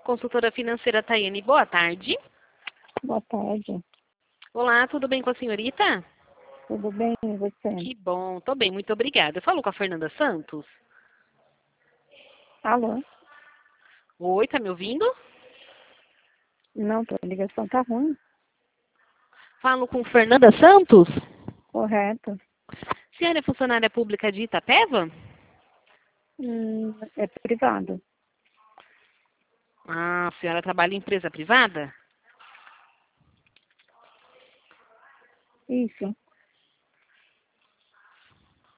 consultora financeira Tayane. Boa tarde. Boa tarde. Olá, tudo bem com a senhorita? Tudo bem, e você? Que bom, tô bem, muito obrigada. Eu falo com a Fernanda Santos? Alô? Oi, tá me ouvindo? Não, a ligação tá ruim. Falo com Fernanda Santos? Correto. Senhora é funcionária pública de Itapeva? É privado. Ah, a senhora trabalha em empresa privada? Isso.